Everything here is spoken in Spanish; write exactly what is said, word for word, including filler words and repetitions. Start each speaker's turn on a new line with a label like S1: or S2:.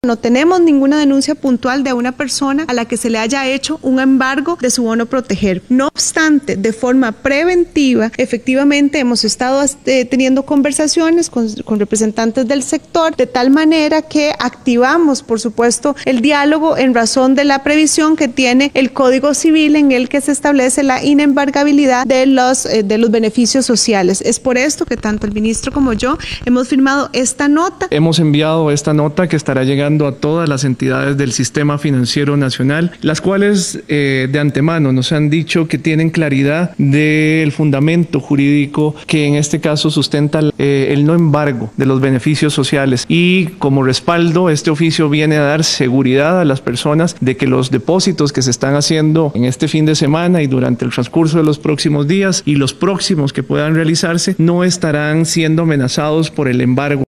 S1: No tenemos ninguna denuncia puntual de una persona a la que se le haya hecho un embargo de su bono proteger. No obstante, de forma preventiva, efectivamente hemos estado eh, teniendo conversaciones con, con representantes del sector, de tal manera que activamos, por supuesto, el diálogo en razón de la previsión que tiene el Código Civil en el que se establece la inembargabilidad de los, eh, de los beneficios sociales. Es por esto que tanto el ministro como yo hemos firmado esta nota.
S2: Hemos enviado esta nota que estará llegando a todas las entidades del sistema financiero nacional, las cuales eh, de antemano nos han dicho que tienen claridad del fundamento jurídico que en este caso sustenta eh, el no embargo de los beneficios sociales, y como respaldo este oficio viene a dar seguridad a las personas de que los depósitos que se están haciendo en este fin de semana y durante el transcurso de los próximos días y los próximos que puedan realizarse no estarán siendo amenazados por el embargo.